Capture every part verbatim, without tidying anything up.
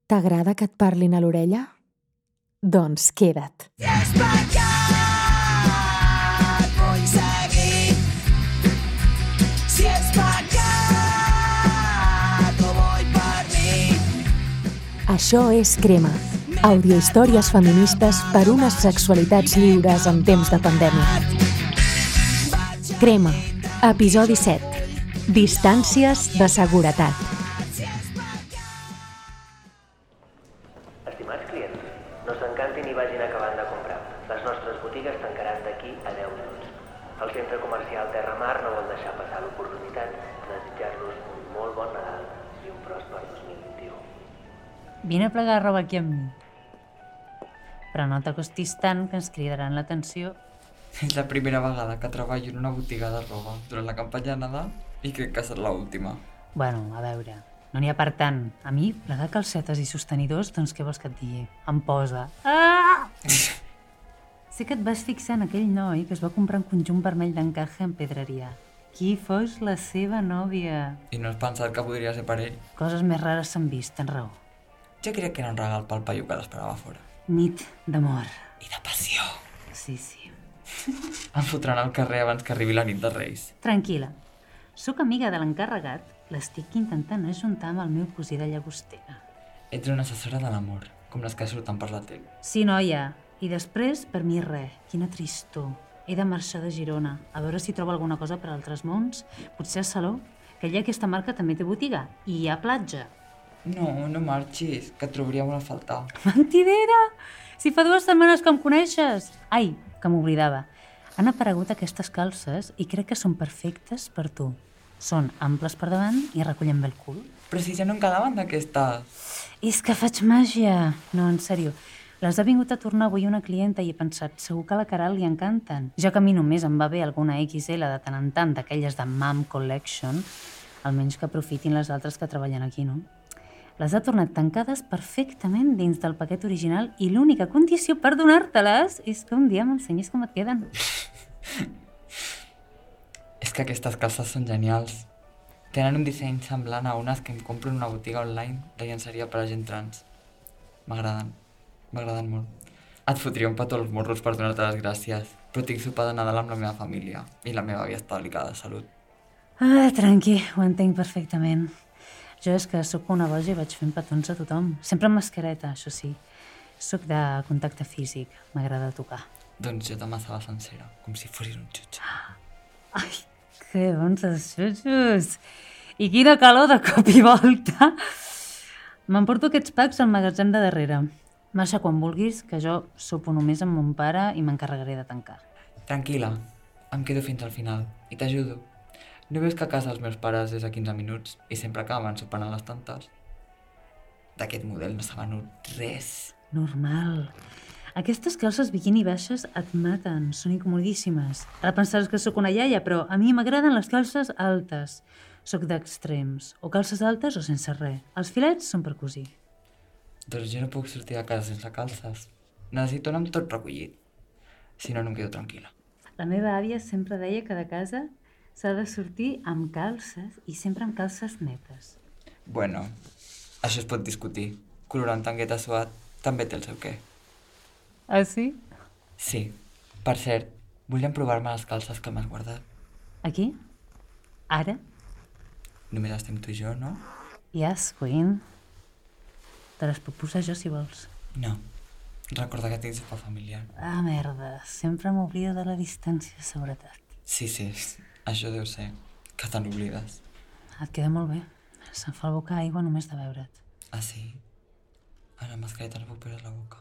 T'agrada que et parlin a l'orella? Doncs queda't. Si és pecat, vull seguir. Si és pecat, ho vull per mi. Això és Crema, audiohistòries feministes per unes sexualitats lliures en temps de pandèmia. Crema, episodi set. Distàncies de seguretat. Estimats clients, no s'encantin i vagin acabant de comprar. Les nostres botigues tancaran d'aquí a deu minuts. El centre comercial Terramar no vol deixar passar l'oportunitat de desitjar-los un molt bon Nadal i un pròsper dos mil vint-i-u. Vine a plegar roba aquí amb mi. Però no t'acostis tant que ens cridaran l'atenció. És la primera vegada que treballo en una botiga de roba durant la campanya de Nadal i crec que serà l'última. Bueno, a veure, no n'hi ha per tant. A mi, plegar calcetes i sostenidors, doncs què vols que et digui? Em posa. Ah! Sé que et vas fixar en aquell noi que es va comprar un conjunt vermell d'encaje en pedreria. Qui fos la seva nòvia? I no has pensat que podria ser per ell? Coses més rares s'han vist, tens raó. Jo crec que era un regal pel paio que l'esperava fora. Nit d'amor. I de passió. Sí, sí. Em fotran al carrer abans que arribi la nit de Reis. Tranquil·la. Soc amiga de l'encarregat. L'estic intentant ajuntar amb el meu cosí de Llagostera. Ets una assessora de l'amor, com les que surten per la tele. Sí, noia. I després, per mi res. Quina tristor. He de marxar de Girona, a veure si trobo alguna cosa per altres mons. Potser a Saló, que allà aquesta marca també té botiga. I hi ha platja. No, no marxis, que et trobaria molt a faltar. Mentidera! Si fa dues setmanes que em coneixes! Ai, que m'oblidava. Han aparegut aquestes calces i crec que són perfectes per tu. Són amples per davant i recullen bé el cul. Però si ja no en quedaven d'aquestes. És que faig màgia. No, en sèrio. Les ha vingut a tornar avui una clienta i he pensat, segur que a la Caral li encanten. Ja que a mi només em va bé alguna equis ele de tant en tant d'aquelles de Mom Collection, almenys que aprofitin les altres que treballen aquí, no? Les ha tornat tancades perfectament dins del paquet original i l'única condició per donar-te-les és que un dia m'ensenyis com et queden. És que aquestes calces són genials. Tenen un disseny semblant a unes que em compro en una botiga online de llenceria per a gent trans. M'agraden. M'agraden molt. Et fotria un petó als morros per donar-te les gràcies, però tinc sopar de Nadal amb la meva família i la meva àvia està delicada de salut. Ah, tranqui, ho entenc perfectament. Jo és que sóc una boja i vaig fent petons a tothom. Sempre amb mascareta, això sí. Sóc de contacte físic, m'agrada tocar. Doncs jo t'amassava sencera, com si fossis un xutxo. Ai, que bons els xutxos! I quina calor de cop i volta! M'emporto aquests packs al magatzem de darrere. Marxa quan vulguis, que jo sopo només amb mon pare i m'encarregaré de tancar. Tranquil·la, em quedo fins al final i t'ajudo. No veus que a casa els meus pares és a quinze minuts i sempre acaben sopant a les tantes? D'aquest model no s'ha venut res. Normal. Aquestes calces biquini baixes et maten, són incomodíssimes. Ara pensaràs que sóc una iaia, però a mi m'agraden les calces altes. Soc d'extrems, o calces altes o sense res. Els filets són per cosir. Doncs jo no puc sortir de casa sense calces. Necessito anar amb tot recollit. Si no, no em quedo tranquil·la. La meva àvia sempre deia que de casa s'ha de sortir amb calces i sempre amb calces netes. Bueno, això es pot discutir. Colorant tangueta suat també té el seu què. Ah, sí? Sí. Per cert, vull emprovar-me les calces que m'has guardat. Aquí? Ara? Només estem tu i jo, no? Yes, Queen. Te les puc posar jo, si vols. No. Recorda que tinc sopar familiar. Ah, merda. Sempre m'oblido de la distància de seguretat. Sí, sí. Això deu ser. Que te n'oblides. Et queda molt bé. Se'm fa el boca aigua només de veure't. Ah, sí? A la mascareta no puc posar la boca.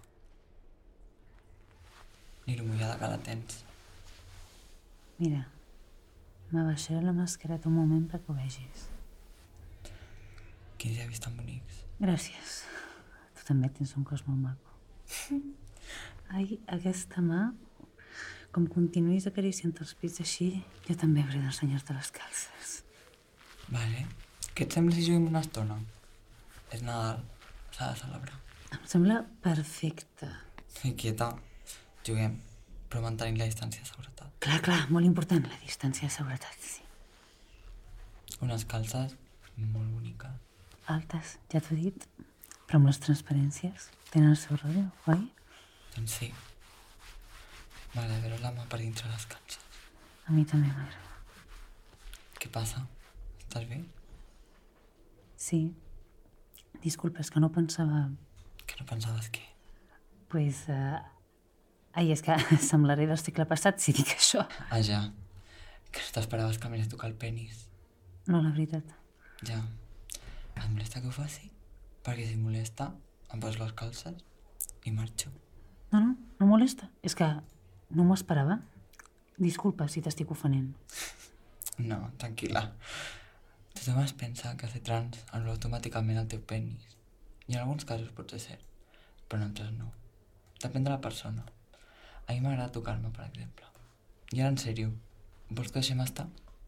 Ni lo mullada que la tens. Mira, m'abaixaré la mascareta un moment perquè ho vegis. Quins llavis tan bonics. Gràcies. Tu també tens un cos molt maco. Ai, aquesta mà, com continuïs acariciant els pits així, jo també hauré d'ensenyar-te les calces. Vale. Què et sembla si juguem una estona? És Nadal. S'ha de celebrar. Em sembla perfecte. I quieta. Juguem, però mantenint la distància de seguretat. Clar, clar, molt important, la distància de seguretat, sí. Unes calces molt boniques. Altes, ja t'ho he dit. Però amb les transparències tenen el seu rotllo, oi? Doncs sí. M'agrada veure la mà per dintre les calces. A mi també m'agrada. Què passa? Estàs bé? Sí. Disculpa, és que no pensava... Que no pensaves què? Pues... Uh... Ai, és que semblaré del segle passat si dic això. Ah, ja. Que no t'esperaves que m'anés a tocar el penis. No, la veritat. Ja. Et molesta que ho faci? Perquè si molesta, em poso les calces i marxo. No, no, no molesta. És que no m'ho esperava. Disculpa si t'estic ofenent. No, tranquil·la. Tothom es pensa que ser trans anul·la automàticament el teu penis. I en alguns casos pot ser cert, però en altres no. Depèn de la persona. A mi m'agrada tocar-me, per exemple. I ara, en sèrio, vols que deixem estar?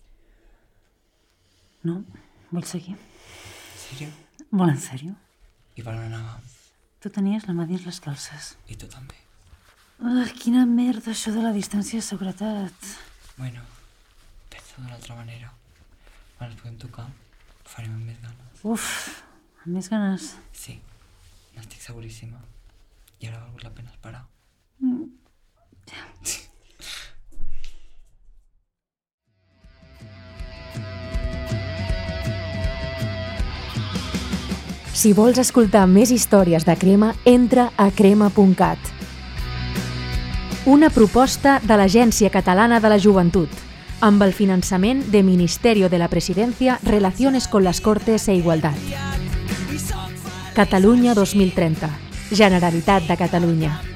No, vull seguir. En sèrio? Molt en sèrio. I per on anàvem? Tu tenies la mà dins les calces. I tu també. Ah, quina merda, això de la distància de seguretat. Bueno, pensa d'una altra manera. Quan ens podem tocar, ho farem amb més ganes. Uf, amb més ganes. Sí, n'estic seguríssima. I ara ha valgut la pena esperar. Mm. Ja. Si vols escoltar més històries de Crema, entra a crema punt cat. Una proposta de l'Agència Catalana de la Joventut, amb el finançament de Ministerio de la Presidencia, Relaciones con las Cortes e Igualdad. Catalunya dos mil trenta. Generalitat de Catalunya.